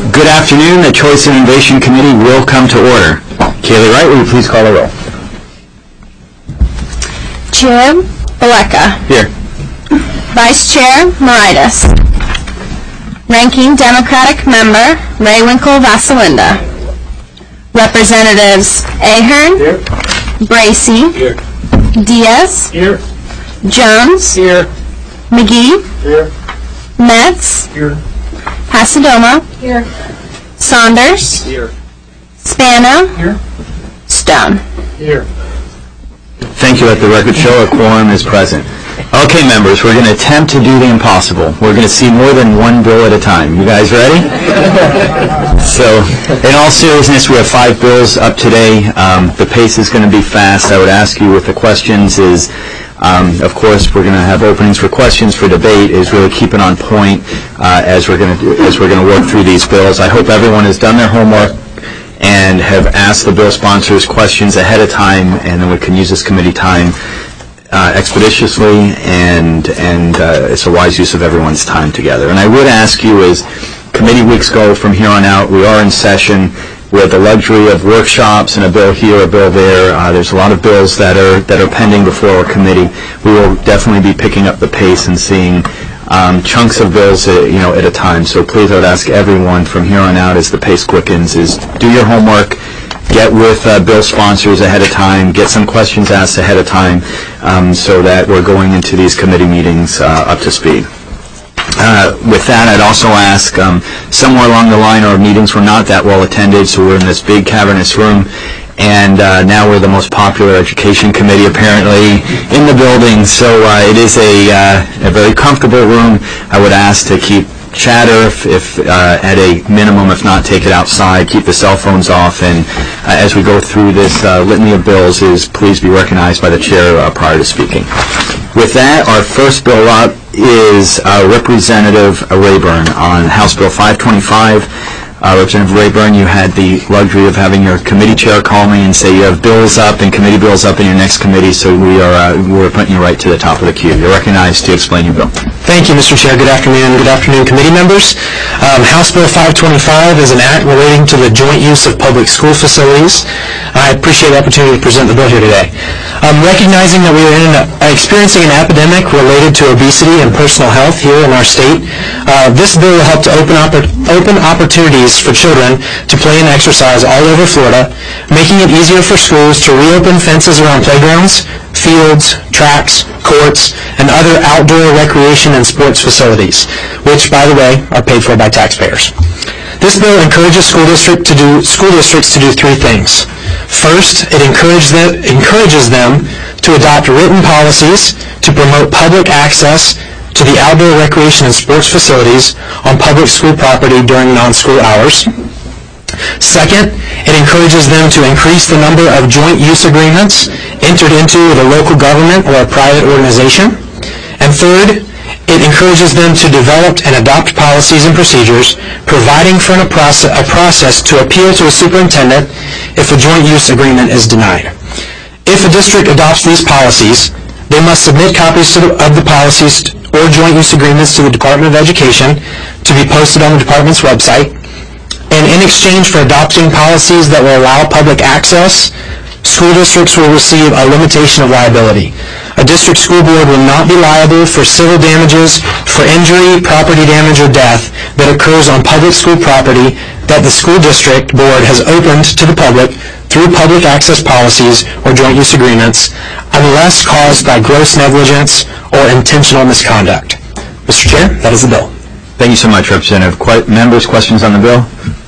Good afternoon. The Choice and Innovation Committee will come to order. Kaylee Wright, will you please call the roll? Chair Baleka. Here. Vice Chair Moritas. Ranking Democratic Member Raywinkle Vasalinda. Representatives Ahern. Here. Bracy. Here. Diaz. Here. Jones. Here. McGee. Here. Metz. Here. Pasadoma. Here. Saunders. Here. Spano. Here. Stone. Here. Thank you. Let the record show a quorum is present. Okay, members, we're going to attempt to do the impossible. We're going to see more than one bill at a time. You guys ready? So, in all seriousness, we have 5 bills up today. The pace is going to be fast. I would ask you with the questions is, of course, we're going to have openings for questions for debate. Is really keep it on point as we're going to work through these bills. I hope everyone has done their homework and have asked the bill sponsors questions ahead of time, and then we can use this committee time expeditiously, and it's a wise use of everyone's time together. And I would ask you, as committee weeks go from here on out, we are in session. We have the luxury of workshops and a bill here, a bill there. There's a lot of bills that are pending before our committee. We will definitely be picking up the pace and seeing chunks of bills at a time. So please, I would ask everyone from here on out, as the pace quickens, is do your homework. Get with bill sponsors ahead of time, get some questions asked ahead of time so that we're going into these committee meetings up to speed. With that, I'd also ask, somewhere along the line our meetings were not that well attended, so we're in this big cavernous room, and now we're the most popular education committee apparently in the building, so it is a very comfortable room. I would ask to keep chatter if at a minimum, if not take it outside, keep the cell phones off, and as we go through this litany of bills, please be recognized by the chair prior to speaking. With that, our first bill up is Representative Rayburn on House Bill 525. Representative Rayburn, you had the luxury of having your committee chair call me and say you have bills up and committee bills up in your next committee, so we're putting you right to the top of the queue. You're recognized to explain your bill. Thank you, Mr. Chair. Good afternoon. Good afternoon, committee members. House Bill 525 is an act relating to the joint use of public school facilities. I appreciate the opportunity to present the bill here today. Recognizing that we are experiencing an epidemic related to obesity and personal health here in our state, this bill will help to open opportunities for children to play and exercise all over Florida, making it easier for schools to reopen fences around playgrounds, fields, tracks, courts, and other outdoor recreation and sports facilities, which, by the way, are paid for by taxpayers. This bill encourages school districts to do 3 things. First, it encourages them to adopt written policies to promote public access to the outdoor recreation and sports facilities on public school property during non-school hours. Second, it encourages them to increase the number of joint use agreements entered into with a local government or a private organization. And third, it encourages them to develop and adopt policies and procedures, providing for a process to appeal to a superintendent if a joint use agreement is denied. If a district adopts these policies, they must submit copies of the policies or joint use agreements to the Department of Education to be posted on the department's website. And in exchange for adopting policies that will allow public access, school districts will receive a limitation of liability. A district school board will not be liable for civil damages for injury, property damage, or death that occurs on public school property that the school district board has opened to the public through public access policies or joint use agreements, unless caused by gross negligence or intentional misconduct. Mr. Chair, that is the bill. Thank you so much, Representative. Members, questions on the bill?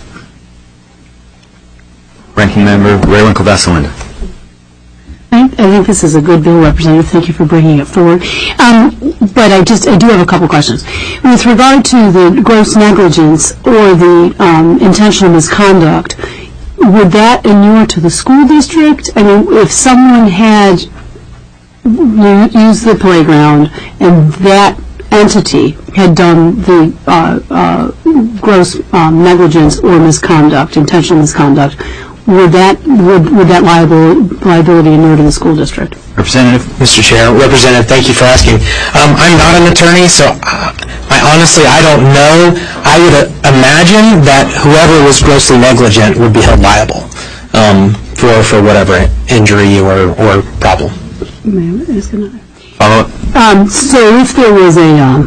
Ranking Member Raywinkle Vasalinda. I think this is a good bill, Representative. Thank you for bringing it forward. But I do have a couple questions. With regard to the gross negligence or the intentional misconduct, would that inure to the school district? I mean, if someone had used the playground and that entity had done the gross negligence or misconduct, intentional misconduct, would that liability inure to the school district? Representative? Mr. Chair, Representative, thank you for asking. I'm not an attorney, so I don't know. I would imagine that whoever was grossly negligent would be held liable for whatever injury or problem. Follow up? So if there was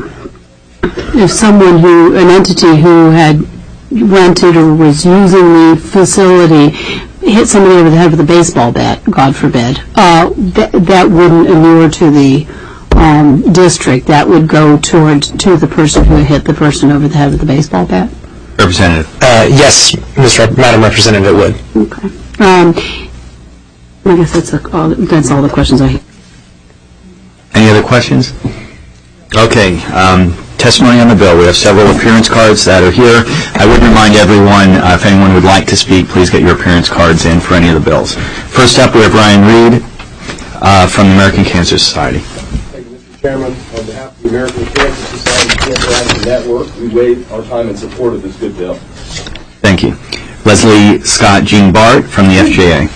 an entity who had rented or was using the facility hit somebody over the head with a baseball bat, God forbid, that wouldn't inure to the district. That would go to the person who hit the person over the head with the baseball bat? Representative? Yes, Madam Representative, it would. Okay. I guess that's all the questions I have. Any other questions? Okay. Testimony on the bill. We have several appearance cards that are here. I would remind everyone, if anyone would like to speak, please get your appearance cards in for any of the bills. First up, we have Ryan Reed from the American Cancer Society. Thank you, Mr. Chairman. On behalf of the American Cancer Society Cancer Action Network, we waive our time in support of this good bill. Thank you. Leslie Scott Jean Bart from the FJA.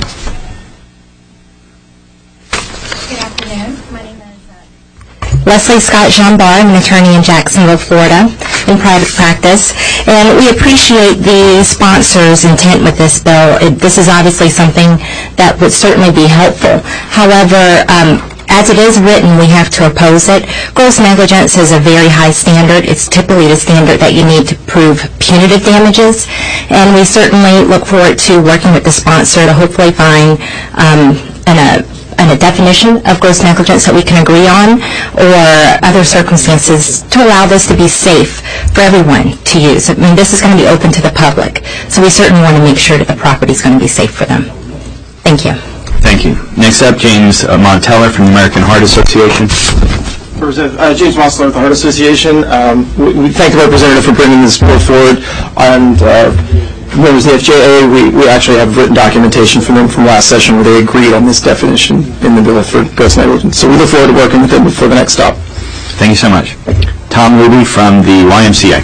Good afternoon. My name is Leslie Scott Jean Barr. I'm an attorney in Jacksonville, Florida, in private practice. And we appreciate the sponsor's intent with this bill. This is obviously something that would certainly be helpful. However, as it is written, we have to oppose it. Gross negligence is a very high standard. It's typically the standard that you need to prove punitive damages. And we certainly look forward to working with the sponsor to hopefully find a definition of gross negligence that we can agree on, or other circumstances to allow this to be safe for everyone to use. I mean, this is going to be open to the public, so we certainly want to make sure that the property is going to be safe for them. Thank you. Thank you. Next up, James Monteller from the American Heart Association. James Monteller with the Heart Association. We thank the representative for bringing this bill forward. And members of the FJA, we actually have written documentation from them from last session where they agreed on this definition in the bill for gross negligence. So we look forward to working with them before the next stop. Thank you so much. Tom Luby from the YMCA.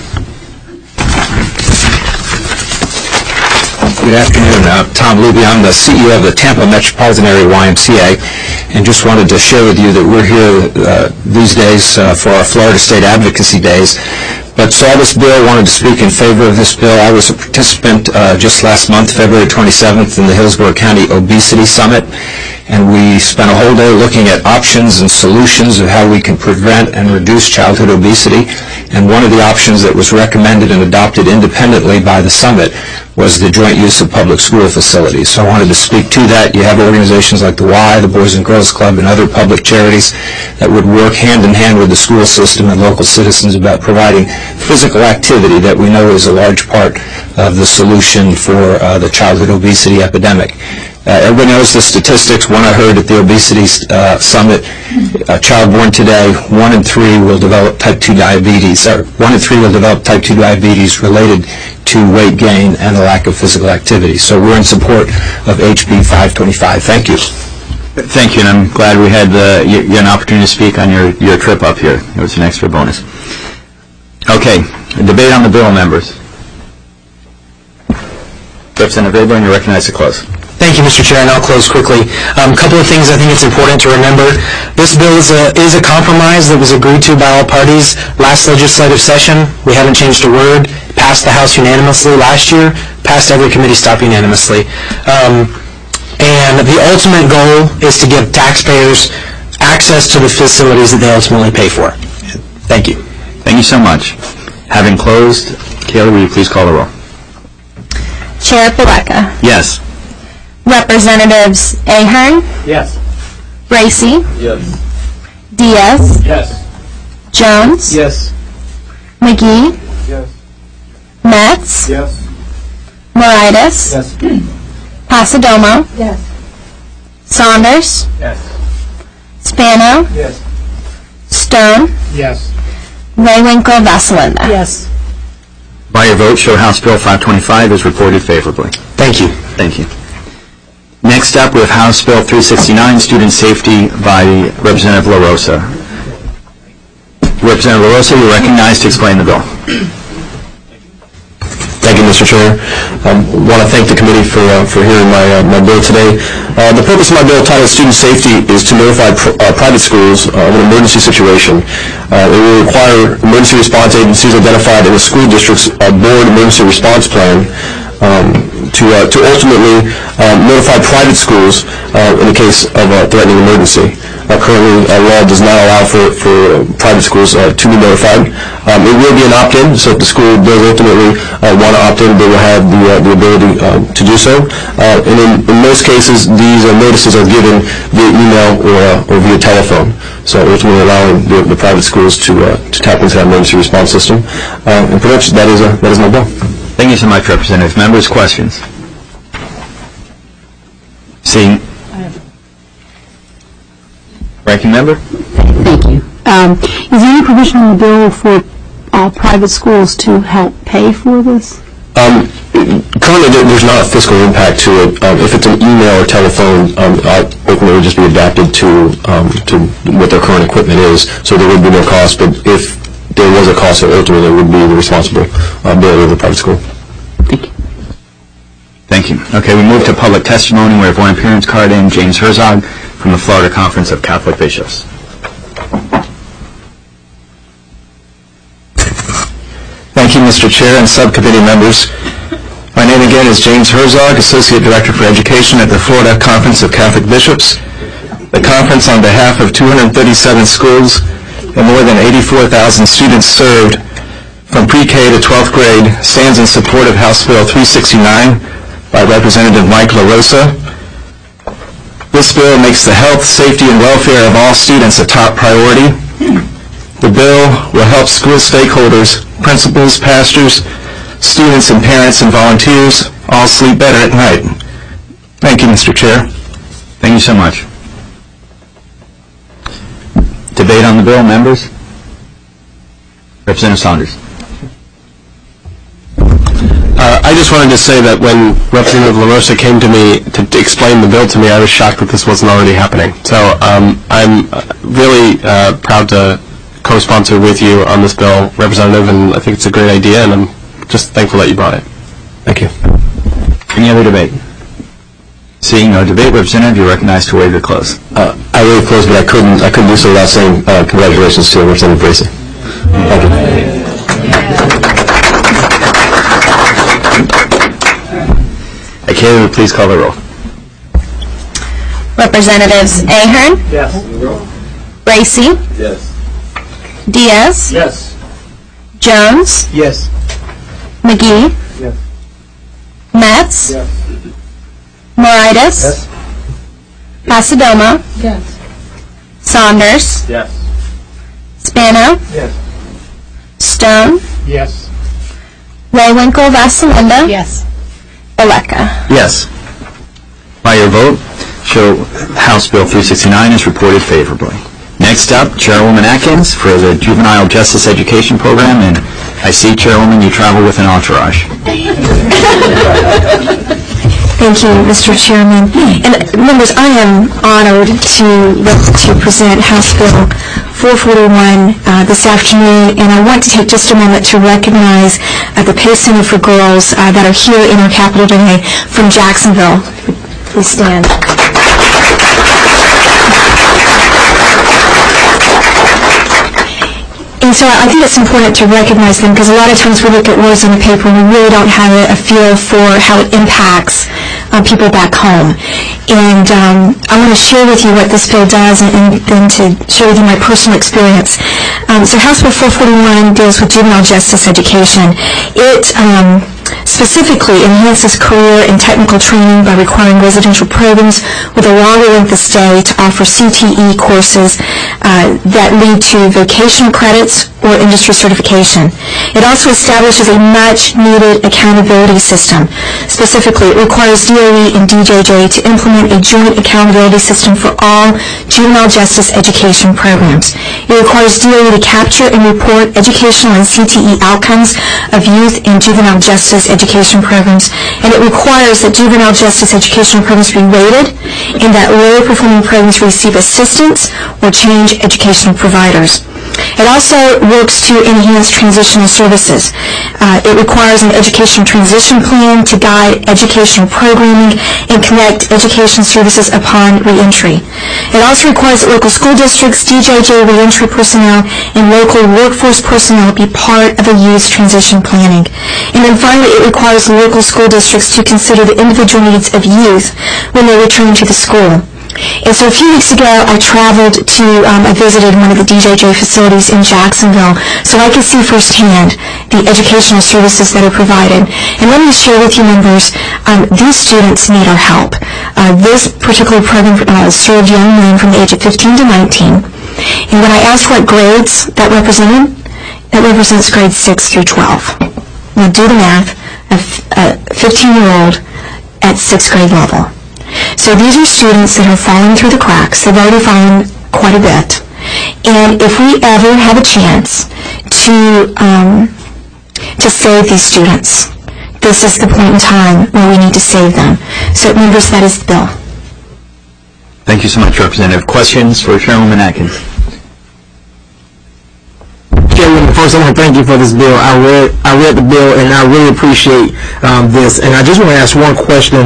Good afternoon. Tom Luby. I'm the CEO of the Tampa Metropolitan Area YMCA, and just wanted to share with you that we're here these days for our Florida State Advocacy Days. But saw this bill, wanted to speak in favor of this bill. I was a participant just last month, February 27th, in the Hillsborough County Obesity Summit, and we spent a whole day looking at options and solutions of how we can prevent and reduce childhood obesity. And one of the options that was recommended and adopted independently by the summit was the joint use of public school facilities. So I wanted to speak to that. You have organizations like the Y, the Boys and Girls Club, and other public charities that would work hand in hand with the school system and local citizens about providing physical activity that we know is a large part of the solution for the childhood obesity epidemic. Everybody knows the statistics. One I heard at the obesity summit, a child born today, 1 in 3 will develop type 2 diabetes, or 1 in 3 will develop type 2 diabetes related to weight gain and a lack of physical activity. So we're in support of HB 525. Thank you. Thank you, and I'm glad we had an opportunity to speak on your trip up here. It was an extra bonus. Okay, a debate on the bill, members. Representative Rayburn, you're recognized to close. Thank you, Mr. Chair, and I'll close quickly. A couple of things I think it's important to remember. This bill is a compromise that was agreed to by all parties last legislative session. We haven't changed a word. Passed the House unanimously last year. Passed every committee stop unanimously. And the ultimate goal is to give taxpayers access to the facilities that they ultimately pay for. Thank you. Thank you so much. Having closed, Kayla, will you please call the roll? Chair Pawelka. Yes. Representatives Ahern, Yes. Bracy, Yes. Diaz, Yes. Jones, Yes. McGee, Yes. Metz, Yes. Moritas, Yes. Pasadomo, Yes. Saunders, Yes. Spano, Yes. Stone, Yes. Raywinkle, Vasalinda. Yes. By your vote, show House Bill 525 is reported favorably. Thank you. Thank you. Next up, we have House Bill 369, Student Safety, by Representative LaRosa. Representative LaRosa, you're recognized to explain the bill. Thank you, Mr. Mr. Chair. I want to thank the committee for hearing my bill today. The purpose of my bill, titled Student Safety, is to notify private schools of an emergency situation. It will require emergency response agencies identified in the school district's board emergency response plan to ultimately notify private schools in the case of a threatening emergency. Currently, law does not allow for private schools to be notified. It will be an opt-in, so if the school does ultimately want to opt in, they will have the ability to do so. And in most cases, these notices are given via email or via telephone, so ultimately allowing the private schools to tap into that emergency response system. And pretty much that is my bill. Thank you so much, Representative. Members, questions? Seeing. Ranking Member? Thank you. Is there any provision in the bill for private schools to help pay for this? Currently, there's not a fiscal impact to it. If it's an email or telephone, ultimately it would just be adapted to what their current equipment is, so there would be no cost. But if there was a cost, ultimately it would be the responsible ability of the private school. Thank you. Thank you. Okay, we move to public testimony. We have one appearance card in, James Herzog from the Florida Conference of Catholic Bishops. Thank you, Mr. Chair and subcommittee members. My name again is James Herzog, Associate Director for Education at the Florida Conference of Catholic Bishops. The conference, on behalf of 237 schools and more than 84,000 students served from pre-K to 12th grade, stands in support of House Bill 369 by Representative Mike LaRosa. This bill makes the health, safety, and welfare of all students a top priority. The bill will help school stakeholders, principals, pastors, students, and parents and volunteers all sleep better at night. Thank you, Mr. Chair. Thank you so much. Debate on the bill, members? Representative Saunders. I just wanted to say that when Representative LaRosa came to me to explain the bill to me, I was shocked that this wasn't already happening. So I'm really proud to co-sponsor with you on this bill, Representative, and I think it's a great idea, and I'm just thankful that you brought it. Thank you. Any other debate? Seeing no debate, Representative, you're recognized to waive your close. I waive close, but I couldn't do so without saying congratulations to Representative Bracy. Thank you. Kayla, please call the roll. Representatives Ahern, Yes. Bracy, Yes. Diaz, Yes. Jones, Yes. McGee, Yes. Metz, Yes. Moritas, Yes. Pasadoma, Saunders, Yes. Spano, Yes. Stone, Yes. Raywinkle, Vasalinda, Yes. Baleka. Yes. By your vote, show House Bill 369 is reported favorably. Next up, Chairwoman Atkins for the Juvenile Justice Education Program, and I see, Chairwoman, you travel with an entourage. Thank you, Mr. Chairman. And members, I am honored to present House Bill 441 this afternoon, and I want to take just a moment to recognize the Pace Center for Girls that are here in our Capitol today from Jacksonville. Please stand. And so I think it's important to recognize them, because a lot of times we look at words on the paper and we really don't have a feel for how it impacts people back home. And I want to share with you what this bill does, and then to share with you my personal experience. So House Bill 441 deals with juvenile justice education. It specifically enhances career and technical training by requiring residential programs with a longer length of stay to offer CTE courses that lead to vocational credits or industry certification. It also establishes a much-needed accountability system. Specifically, it requires DOE and DJJ to implement a joint accountability system for all juvenile justice education programs. It requires DOE to capture and report educational and CTE outcomes of youth and juvenile justice education programs, and it requires that juvenile justice educational programs be rated and that low-performing programs receive assistance or change educational providers. It also works to enhance transitional services. It requires an education transition plan to guide educational programming and connect education services upon reentry. It also requires that local school districts, DJJ reentry personnel, and local workforce personnel be part of a youth transition planning. And then finally, it requires local school districts to consider the individual needs of youth when they return to the school. And so a few weeks ago, I traveled to, I visited one of the DJJ facilities in Jacksonville so I could see firsthand the educational services that are provided. And let me share with you, members, these students need our help. This particular program served young men from the age of 15 to 19. And when I asked what grades that represented, that represents grades 6 through 12. Now do the math, a 15-year-old at 6th grade level. So these are students that are falling through the cracks. They've already fallen quite a bit. And if we ever have a chance to save these students, this is the point in time where we need to save them. So members, that is the bill. Thank you so much, Representative. Questions for Chairwoman Atkins? Chairwoman, first I want to thank you for this bill. I read the bill and I really appreciate this. And I just want to ask one question.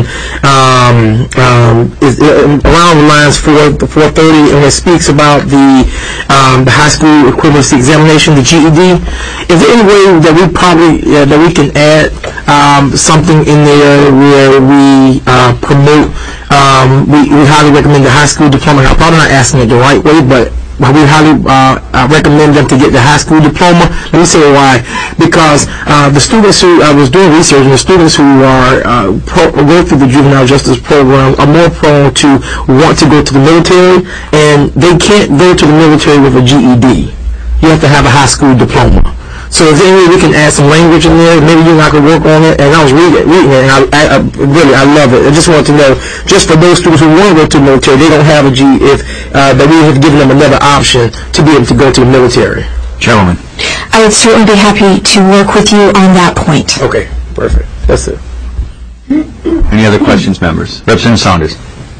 Is around the lines 430, and it speaks about the high school equivalency examination, the GED. Is there any way that we can add something in there where we promote? We highly recommend the high school diploma. I'm probably not asking it the right way, but we highly recommend them to get the high school diploma. Let me say why. Because the students who I was doing research, and the students who go through the juvenile justice program are more prone to want to go to the military, and they can't go to the military with a GED. You have to have a high school diploma. So if any way we can add some language in there, maybe you and I could work on it. And I was reading it, and I love it. I just wanted to know, just for those students who want to go to the military, they don't have a that we have given them another option to be able to go to the military. Chairwoman. I would certainly be happy to work with you on that point. Okay, perfect. That's it. Any other questions, members? Representative Saunders.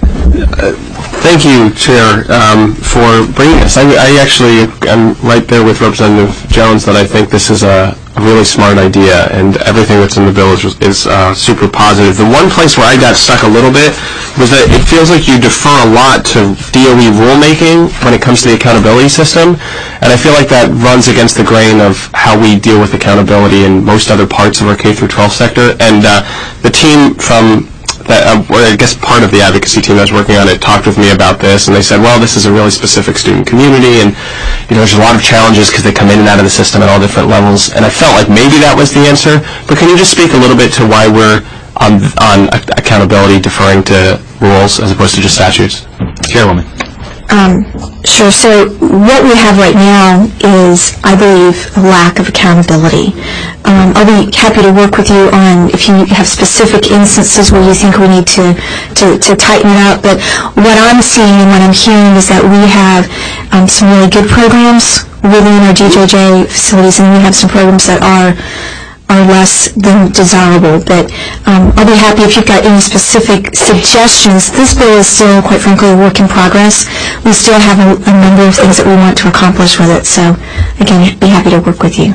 Thank you, Chair, for bringing this. I actually am right there with Representative Jones that I think this is a really smart idea, and everything that's in the bill is super positive. The one place where I got stuck a little bit was that it feels like you defer a lot to DOE rulemaking when it comes to the accountability system, and I feel like that runs against the grain of how we deal with accountability in most other parts of our K-12 sector. And the team from I guess part of the advocacy team that was working on it talked with me about this, and they said, well, this is a really specific student community, and there's a lot of challenges because they come in and out of the system at all different levels, and I felt like maybe that was the answer. But can you just speak a little bit to why we're on accountability deferring to rules as opposed to just statutes? Chairwoman. Sure. So what we have right now is, I believe, a lack of accountability. I'll be happy to work with you on if you have specific instances where you think we need to tighten it up. But what I'm seeing and what I'm hearing is that we have some really good programs within our DJJ facilities, and we have some programs that are less than desirable. But I'll be happy if you've got any specific suggestions. This bill is still, quite frankly, a work in progress. We still have a number of things that we want to accomplish with it. So, again, I'd be happy to work with you.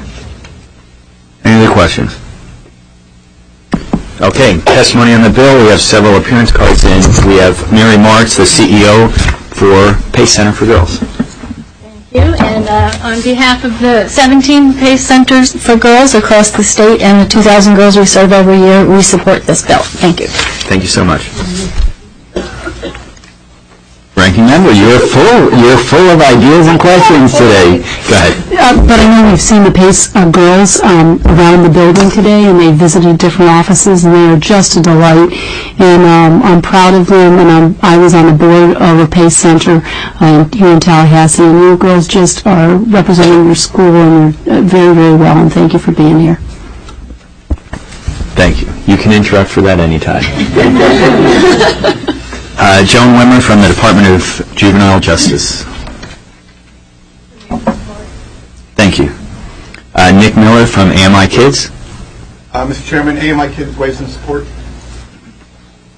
Any other questions? Okay, testimony on the bill. We have several appearance cards in. We have Mary Marks, the CEO for PACE Center for Girls. Thank you, and on behalf of the 17 PACE Centers for Girls across the state and the 2,000 girls we serve every year, we support this bill. Thank you. Thank you so much. Ranking Member, you're full of ideas and questions today. Go ahead. But I know we've seen the PACE girls around the building today, and they visited different offices, and they are just a delight. And I'm proud of them, and I was on the board of a PACE Center here in Tallahassee, and you girls just are representing your school and very, very well, and thank you for being here. Thank you. You can interrupt for that anytime. Joan Wimmer from the Department of Juvenile Justice. Thank you. Nick Miller from AMI Kids. Mr. Chairman, AMI Kids waves in support.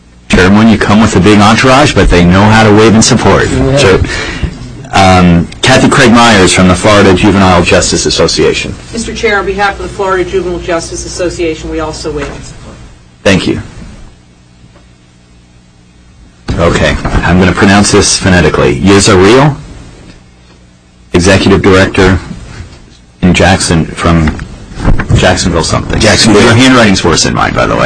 Chairman, you come with a big entourage, but they know how to wave in support. Kathy Craig Myers from the Florida Juvenile Justice Association. Mr. Chair, on behalf of the Florida Juvenile Justice Association, we also waive its support. Thank you. Okay, I'm going to pronounce this phonetically. Yizareel, Executive Director in Jacksonville something. Jacksonville. Your handwriting's worse than mine, by the way.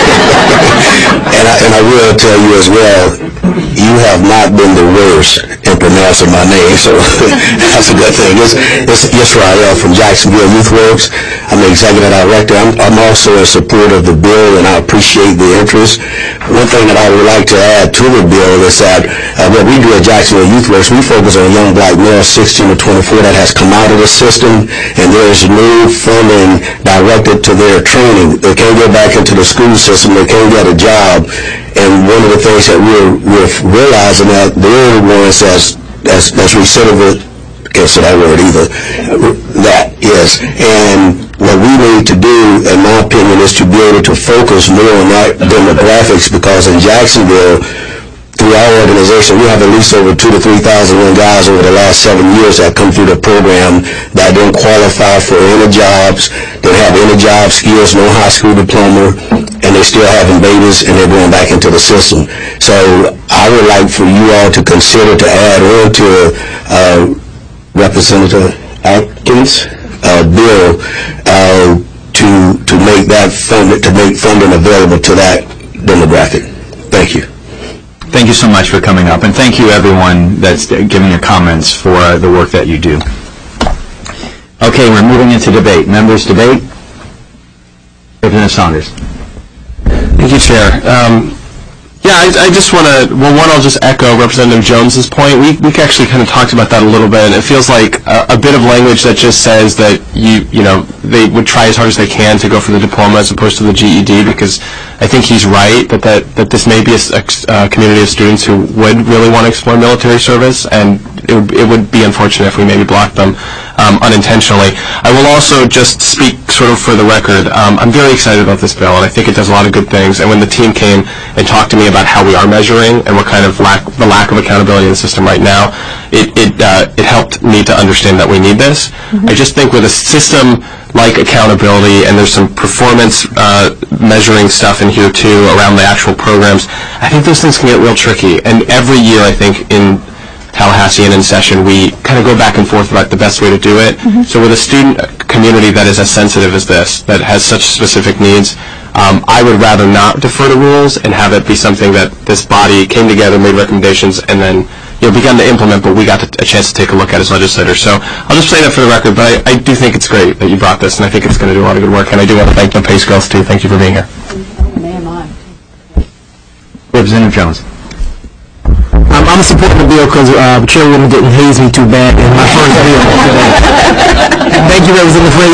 and I will tell you as well, you have not been the worst in pronouncing my name, so that's a good thing. It's Yisrael from Jacksonville Youth Works. I'm the Executive Director. I'm also in support of the bill, and I appreciate the interest. One thing that I would like to add to the bill is that what we do at Jacksonville Youth Works, we focus on young black males 16 to 24 that has come out of the system, and there is no funding directed to their training. They can't get back into the school system. They can't get a job. And one of the things that we're realizing that they're the ones as recidivist, can't say that word either, that is. And what we need to do, in my opinion, is to be able to focus more on that demographics, because in Jacksonville, through our organization, we have at least over 2,000 to 3,000 young guys over the last 7 years that come through the program that didn't qualify for any jobs, didn't have any job skills, no high school diploma, and they're still having babies and they're going back into the system. So I would like for you all to consider to add on to Representative Atkins' bill to make that funding available to that demographic. Thank you. Thank you so much for coming up, and thank you everyone that's giving your comments for the work that you do. Okay, we're moving into debate. Members, debate. Representative Saunders. Thank you, Chair. I just want to, I'll just echo Representative Jones's point. We actually kind of talked about that a little bit, and it feels like a bit of language that just says that they would try as hard as they can to go for the diploma as opposed to the GED, because I think he's right that this may be a community of students who would really want to explore military service, and it would be unfortunate if we maybe blocked them unintentionally. I will also just speak sort of for the record. I'm very excited about this bill, and I think it does a lot of good things. And when the team came and talked to me about how we are measuring and what kind of the lack of accountability in the system right now, it helped me to understand that we need this. I just think with a system like accountability, and there's some performance measuring stuff in here too around the actual programs, I think those things can get real tricky. And every year, I think in Tallahassee and in session, we kind of go back and forth about the best way to do it. So with a student community that is as sensitive as this, that has such specific needs, I would rather not defer to rules and have it be something that this body came together, made recommendations, and then begun to implement, but we got a chance to take a look at as legislators. So I'll just say that for the record, but I do think it's great that you brought this, and I think it's going to do a lot of good work, and I do want to thank the PACE girls too. Thank you for being here. Representative Jones. I'm supporting the bill because Chairwoman didn't haze me too bad in my first bill. Thank you, Representative Frey.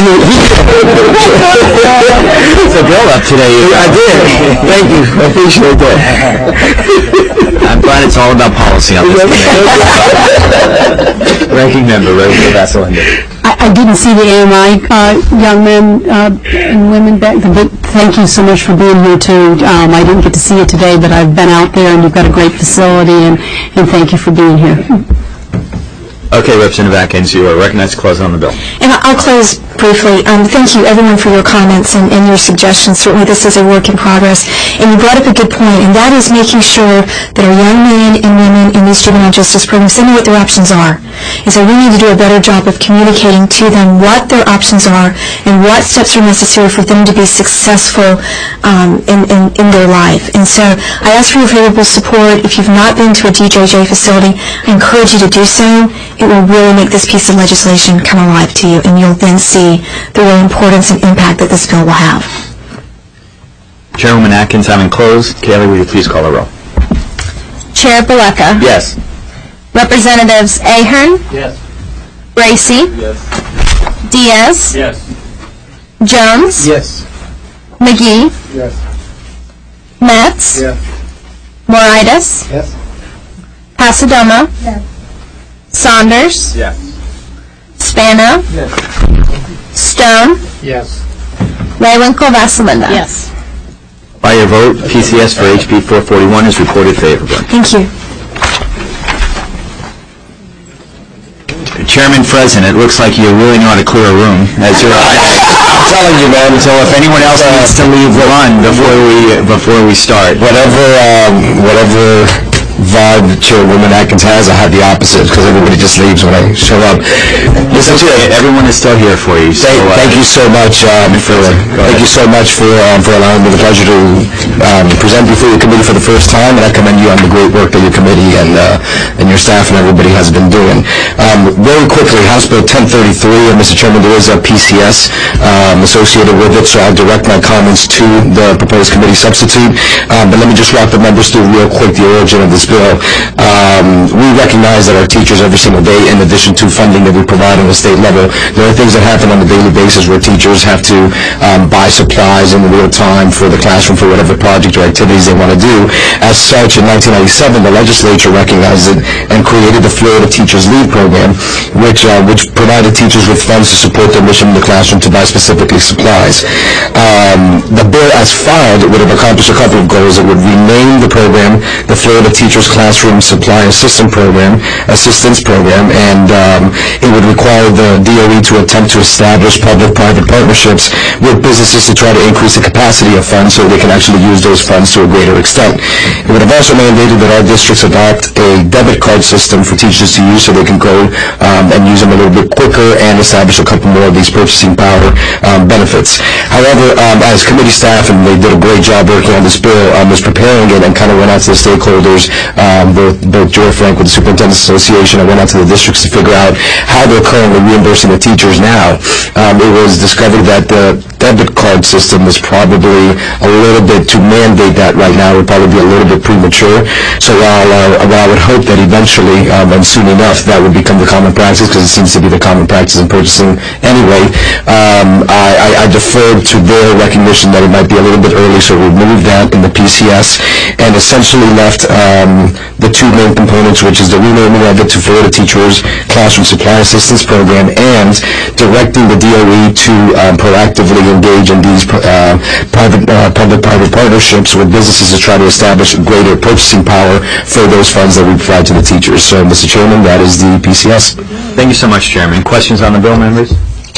It's a bill up today. I did. Thank you. I appreciate that. I'm glad it's all about policy on this committee. Ranking Member, Representative Vassalenda. I didn't see the AMI young men and women back there, but thank you so much for being here too. I didn't get to see it today, but I've been out there, and you've got a great facility, and thank you for being here. Okay, Representative Atkins, you are recognized to close on the bill. And I'll close briefly. Thank you, everyone, for your comments and your suggestions. Certainly, this is a work in progress. And you brought up a good point, and that is making sure that our young men and women in these juvenile justice programs, they know what their options are. And so we need to do a better job of communicating to them what their options are and what steps are necessary for them to be successful in their life. And so I ask for your favorable support. If you've not been to a DJJ facility, I encourage you to do so. It will really make this piece of legislation come alive to you, and you'll then see the real importance and impact that this bill will have. Chairwoman Atkins, having closed, Kaylee, will you please call the roll? Chair Baleka. Yes. Representatives Ahern. Yes. Bracy. Yes. Diaz. Yes. Jones. Yes. McGee. Yes. Metz. Yes. Moritas. Yes. Pasadoma. Yes. Saunders. Yes. Spano. Yes. Stone. Yes. Raywinkle Vassalinda. Yes. By your vote, PCS for HB 441 is reported favorably. Thank you. Chairman Friesen, it looks like you really know how to clear a room. As you're, I'm telling you, man. So if anyone else needs to leave, run before we start. Whatever vibe Chairwoman Atkins has, I have the opposite because everybody just leaves when I show up. Listen, everyone is still here for you. So, thank you so much for allowing me the pleasure to present before your committee for the first time, and I commend you on the great work that your committee and your staff and everybody has been doing. Very quickly, House Bill 1033, and Mr. Chairman, there is a PCS associated with it, so I'll direct my comments to the proposed committee substitute. But let me just walk the members through real quick the origin of this bill. We recognize that our teachers every single day, in addition to funding that we provide on the state level, there are things that happen on a daily basis where teachers have to buy supplies in real time for the classroom for whatever project or activities they want to do. As such, in 1997, the legislature recognized it and created the Florida Teachers Lead Program, which provided teachers with funds to support their mission in the classroom to buy specifically supplies. The bill, as filed, would have accomplished a couple of goals. It would rename the program the Florida Teachers Classroom Supply Assistance Program, and it would require the DOE to attempt to establish public-private partnerships with businesses to try to increase the capacity of funds so they can actually use those funds to a greater extent. It would have also mandated that all districts adopt a debit card system for teachers to use so they can go and use them a little bit quicker and establish a couple more of these purchasing power benefits. However, as committee staff, and they did a great job working on this bill, was preparing it and kind of went out to the stakeholders, both Joy Frank with the Superintendent's Association, I went out to the districts to figure out how they're currently reimbursing the teachers now. It was discovered that the debit card system is probably a little bit, to mandate that right now would probably be a little bit premature. So while I would hope that eventually, and soon enough, that would become the common practice, because it seems to be the common practice in purchasing anyway, I deferred to their recognition that it might be a little bit early, so we removed that in the PCS and essentially left the two main components, which is the renaming of it to Florida Teachers Classroom Supply Assistance Program and directing the DOE to proactively engage in these public-private partnerships with businesses to try to establish greater purchasing power for those funds that we provide to the teachers. So, Mr. Chairman, that is the PCS. Thank you so much, Chairman. Questions on the bill, members?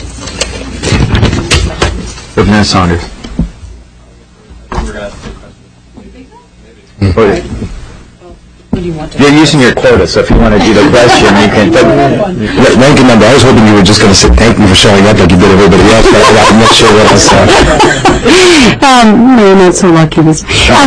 Representative Saunders. You're using your quota, so if you want to do the question, you can. Ranking member, I was hoping you were just going to say thank you for showing up like you did everybody else, but I'm not sure what else. No, not so lucky. But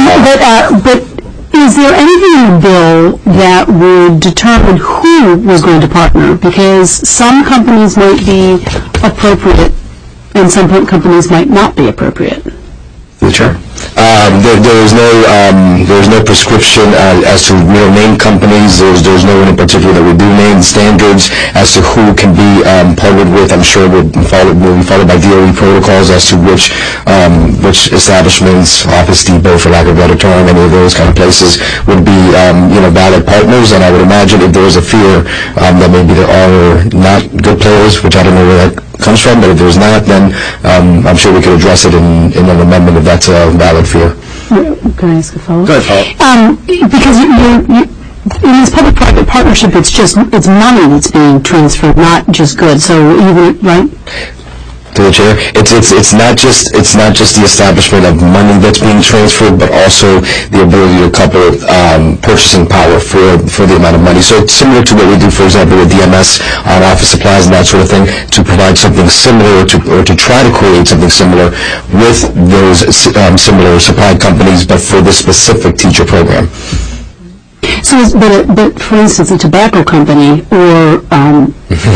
is there anything in the bill that would determine who was going to partner? Because some companies might be appropriate and some companies might not be appropriate. Sure. There is no prescription as to name companies. There's no one in particular that we do name. Standards as to who can be partnered with, I'm sure will be followed by DOE protocols as to which establishments, Office Depot, for lack of a better term, any of those kind of places would be valid partners. And I would imagine if there is a fear that maybe there are not good players, which I don't know where that comes from, but if there's not, then I'm sure we could address it in an amendment if that's a valid fear. Can I ask a follow-up? Go ahead, because in this public-private partnership, it's money that's being transferred, not just goods. So even right. To the chair, it's not just the establishment of money that's being transferred, but also the ability to couple purchasing power for the amount of money. So it's similar to what we do, for example, with DMS on office supplies and that sort of thing, to provide something similar or to try to create something similar with those similar supply companies, but for this specific teacher program. So, but for instance, a tobacco company or an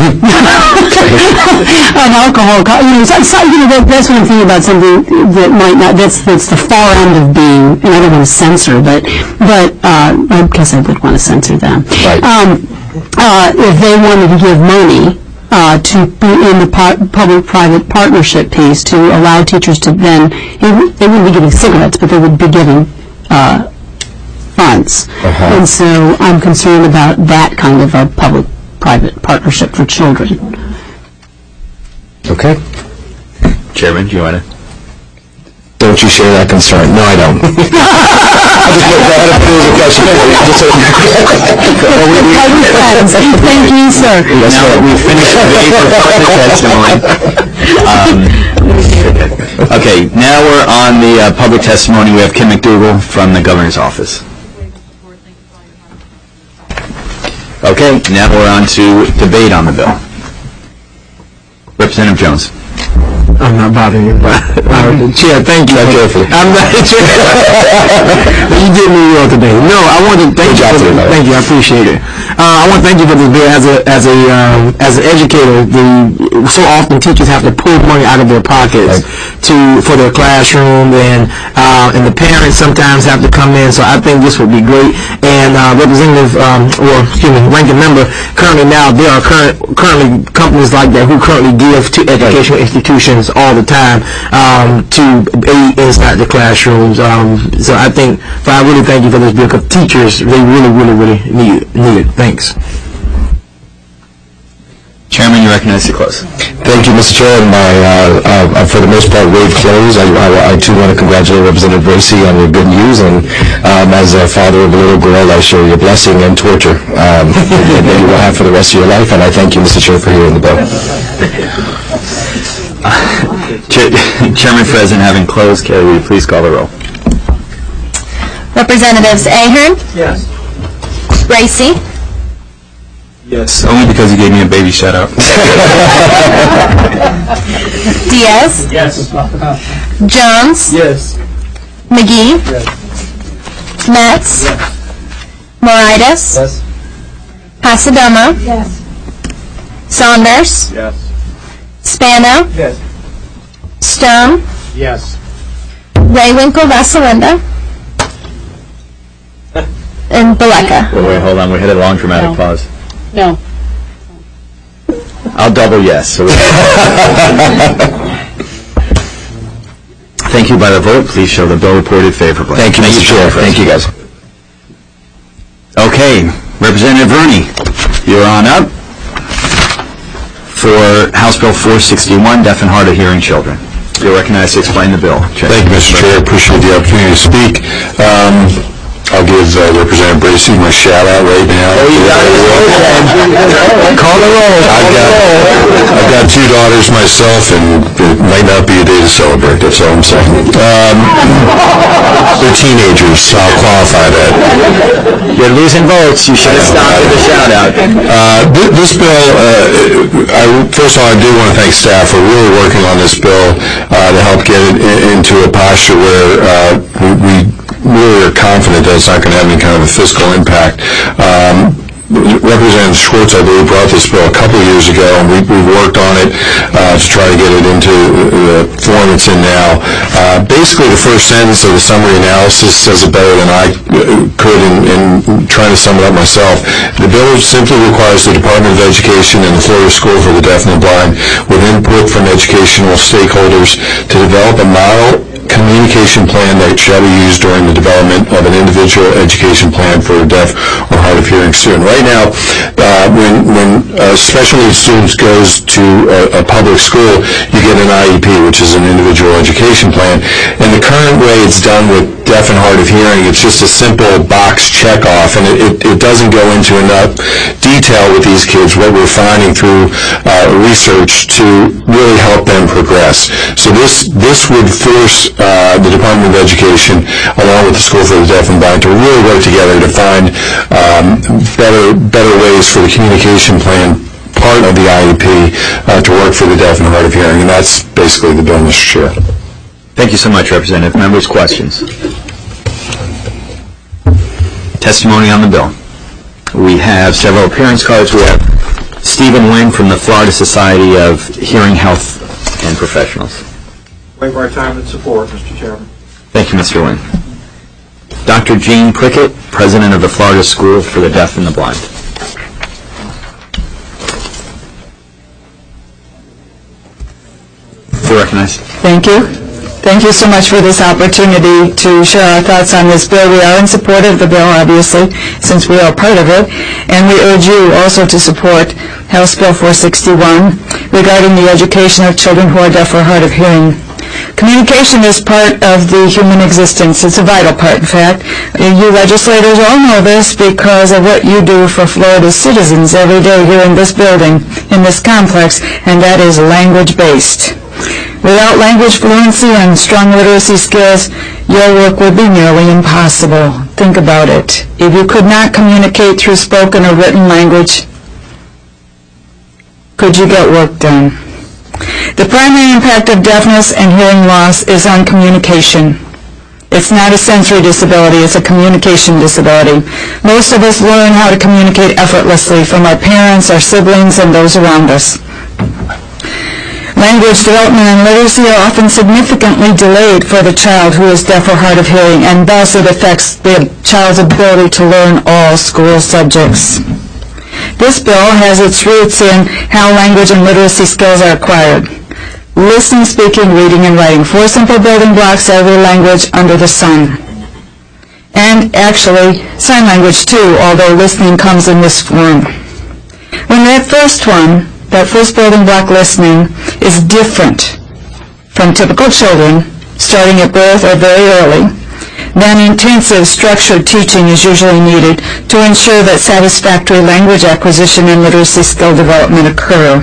alcohol, that's what I'm thinking about, something that might not. That's the far end of being. And I don't want to censor, but I guess I would want to censor them. Right. If they wanted to give money to be in the public-private partnership piece to allow teachers to then, they wouldn't be giving cigarettes, but they would be giving funds. And so I'm concerned about that kind of a public-private partnership for children. Okay. Chairman, do you want to? Don't you share that concern? No, I don't. Thank you, sir. Now that we've finished the testimony. Okay, now we're on the public testimony. We have Kim McDougall from the Governor's Office. Okay, now we're on to debate on the bill. Representative Jones. I'm not bothering you, but Chair, thank you. I'm not Chair. You did me well today. No, I want to thank you. Thank you. I appreciate it. I want to thank you for this bill. As an educator, so often teachers have to pull money out of their pockets for their classroom, and the parents sometimes have to come in. So I think this would be great. And ranking member, currently now there are currently companies like that who currently give to educational institutions all the time to aid inside the classrooms. So I really thank you for this bill, because teachers, they really need it. Thanks. Chairman, you recognize to close. Thank you, Mr. Chair. And for the most part, waived close. I too want to congratulate Representative Bracy on your good news, and as a father of a little girl, I share your blessing and torture that you will have for the rest of your life, and I thank you, Mr. Chair, for hearing the bill. Chairman President, having closed, Carrie, will you please call the roll? Representatives Ahern, Yes. Bracy, Yes, only because you gave me a baby shout-out. Diaz, Yes. Jones, Yes. McGee, Metz, Moritas, Yes. Pasadoma, Saunders, Yes. Spano, Yes. Stone, Yes. Raywinkle Vasalinda, and Baleka. Wait, hold on. We hit a long dramatic pause. No. I'll double yes. So thank you by the vote. Please show the bill reported favorably. Thank you, Mr. Chair. Thank you, guys. Okay, Representative Verney, you're on up for House Bill 461, Deaf and Hard of Hearing Children. You're recognized to explain the bill. Thank you, Mr. Chair. I appreciate the opportunity to speak. I'll give Representative Bracy my shout-out right now. Oh, you got it. Call the roll. I've got two daughters myself, and it might not be a day to celebrate. That's all I'm saying. They're teenagers, so I'll qualify that. You're losing votes. You should have stopped at the shout-out. This bill, first of all, I do want to thank staff for really working on this bill to help get it into a posture where we really are confident that it's not going to have any kind of a fiscal impact. Representative Schwartz, I believe, brought this bill a couple of years ago, and we've worked on it to try to get it into the form it's in now. Basically, the first sentence of the summary analysis says it better than I could in trying to sum it up myself. The bill simply requires the Department of Education and the Florida School for the Deaf and the Blind, with input from educational stakeholders, to develop a model communication plan that shall be used during the development of an individual education plan for a deaf or hard of hearing student. Right now, when a special needs student goes to a public school, you get an IEP, which is an individual education plan. And the current way it's done with deaf and hard of hearing, it's just a simple box check off, and it doesn't go into enough detail with these kids, what we're finding through research, to really help them progress. So this would force the Department of Education, along with the School for the Deaf and Blind, to really work together to find better ways for the communication plan part of the IEP to work for the deaf and hard of hearing, and that's basically the bill, Mr. Chair. Thank you so much, Representative. Members, questions? Testimony on the bill. We have several appearance cards. We have Stephen Wynn from the Florida Society of Hearing Health and Professionals. Waive our time and support, Mr. Chairman. Thank you, Mr. Wynn. Dr. Jean Prickett, President of the Florida School for the Deaf and the Blind. You're recognized. Thank you. Thank you so much for this opportunity to share our thoughts on this bill. We are in support of the bill, obviously, since we are part of it, and we urge you also to support House Bill 461 regarding the education of children who are deaf or hard of hearing. Communication is part of the human existence. It's a vital part, in fact. You legislators all know this because of what you do for Florida's citizens every day here in this building, in this complex, and that is language-based. Without language fluency and strong literacy skills, your work would be nearly impossible. Think about it. If you could not communicate through spoken or written language, could you get work done? The primary impact of deafness and hearing loss is on communication. It's not a sensory disability, it's a communication disability. Most of us learn how to communicate effortlessly from our parents, our siblings, and those around us. Language development and literacy are often significantly delayed for the child who is deaf or hard of hearing, and thus it affects the child's ability to learn all school subjects. This bill has its roots in how language and literacy skills are acquired. Listening, speaking, reading, and writing. 4 simple building blocks of every language under the sun. And actually, sign language too, although listening comes in this form. When that first building block, listening, is different from typical children, starting at birth or very early, then intensive structured teaching is usually needed to ensure that satisfactory language acquisition and literacy skill development occur.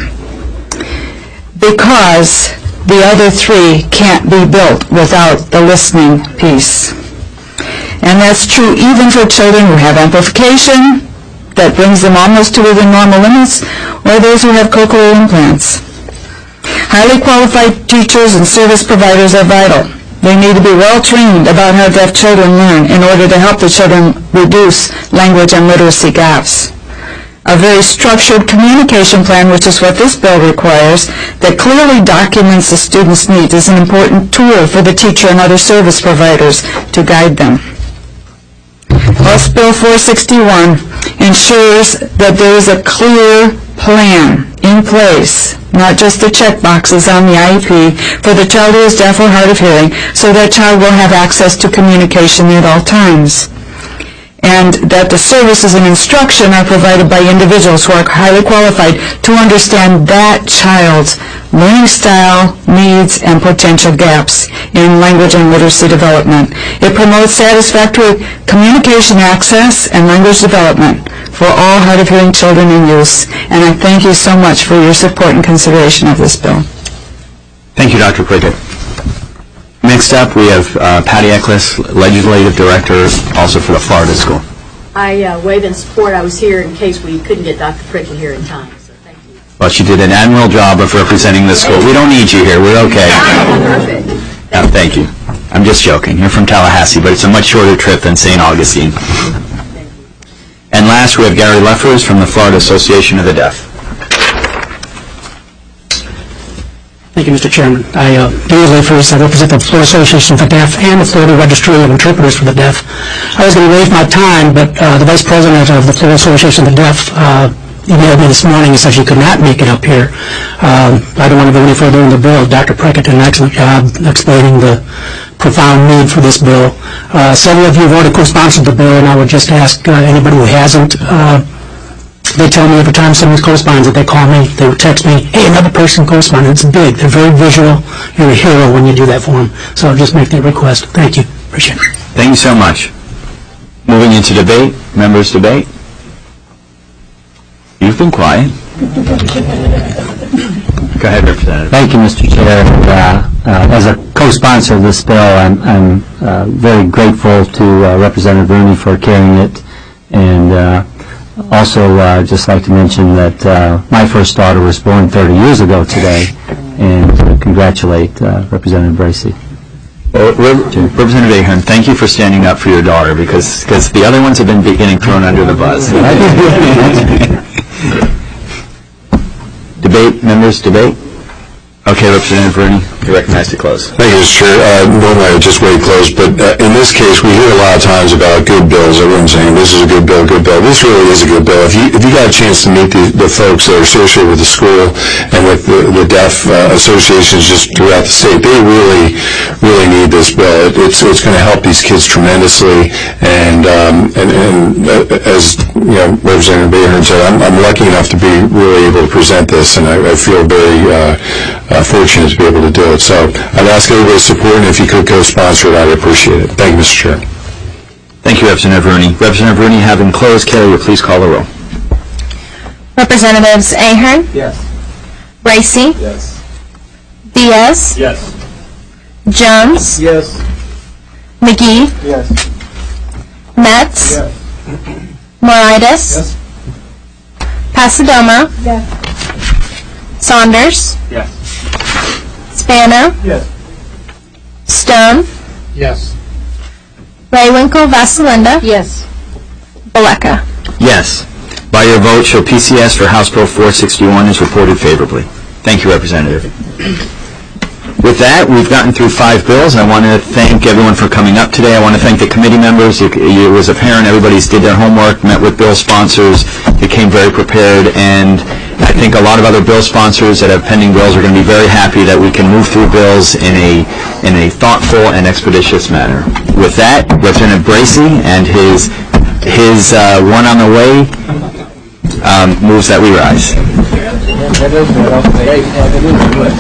Because the other 3 can't be built without the listening piece. And that's true even for children who have amplification, that brings them almost to within normal limits, or those who have cochlear implants. Highly qualified teachers and service providers are vital. They need to be well trained about how deaf children learn in order to help the children reduce language and literacy gaps. A very structured communication plan, which is what this bill requires, that clearly documents the student's needs, is an important tool for the teacher and other service providers to guide them. House Bill 461 ensures that there is a clear plan in place, not just the check boxes on the IEP, for the child who is deaf or hard of hearing, so that child will have access to communication at all times. And that the services and instruction are provided by individuals who are highly qualified to understand that child's learning style, needs, and potential gaps in language and literacy development. It promotes satisfactory communication access and language development for all hard of hearing children and youth. And I thank you so much for your support and consideration of this bill. Thank you, Dr. Prickett. Next up, we have Patty Eckles, Legislative Director, also for the Florida School. I wave in support. I was here in case we couldn't get Dr. Prickett here in time, so thank you. Well, she did an admirable job of representing the school. We don't need you here. We're okay. Perfect. Thank you. I'm just joking. You're from Tallahassee, but it's a much shorter trip than St. Augustine. And last, we have Gary Leffers from the Florida Association of the Deaf. Thank you, Mr. Chairman. Gary Leffers, I represent the Florida Association for the Deaf and the Florida Registry of Interpreters for the Deaf. I was going to waive my time, but the Vice President of the Florida Association of the Deaf emailed me this morning and said she could not make it up here. I don't want to go any further in the bill. Dr. Prickett did an excellent job explaining the profound need for this bill. Several of you have already co-sponsored the bill, and I would just ask anybody who hasn't, they tell me every time someone corresponds that they call me, they would text me, hey, another person corresponded. It's big. They're very visual. You're a hero when you do that for them. So I'll just make that request. Thank you. Appreciate it. Thank you so much. Moving into debate. Members debate. You've been quiet. Go ahead, Representative. Thank you, Mr. Chair. As a co-sponsor of this bill, I'm very grateful to Representative Rooney for carrying it, and also just like to mention that my first daughter was born 30 years ago today, and congratulate Representative Bracey. Well, Representative Ahern, thank you for standing up for your daughter, because the other ones have been getting thrown under the bus. Debate, members, debate. Okay, Representative Rooney, you're recognized to close. Thank you, Mr. Chair. Normally I would just wait close, but in this case, we hear a lot of times about good bills. Everyone's saying, this is a good bill, good bill. This really is a good bill. If you got a chance to meet the folks that are associated with the school and with the deaf associations just throughout the state, they really, really need this bill. It's going to help these kids tremendously, and as you know, Representative Bayhern said, I'm lucky enough to be really able to present this, and I feel very fortunate to be able to do it. So I'd ask everybody's support, and if you could co-sponsor it, I'd appreciate it. Thank you, Mr. Chair. Thank you, Representative Rooney. Representative Rooney, having closed, Kelly, will please call the roll. Representatives Ahern, Yes. Racy, Yes. Diaz, Yes. Jones, Yes. McGee, Yes. Metz, Yes. Moritas, Yes. Pasadoma, Yes. Saunders, Yes. Spano, Yes. Stone, Yes. Raywinkle, Vasalinda, Yes. Baleka. Yes. By your vote, show PCS for House Bill 461 is reported favorably. Thank you, Representative. With that, we've gotten through 5 bills. I want to thank everyone for coming up today. I want to thank the committee members. It was apparent everybody did their homework, met with bill sponsors. They came very prepared, and I think a lot of other bill sponsors that have pending bills are going to be very happy that we can move through bills in a thoughtful and expeditious manner. With that, Representative Bracy and his one on the way moves that we rise.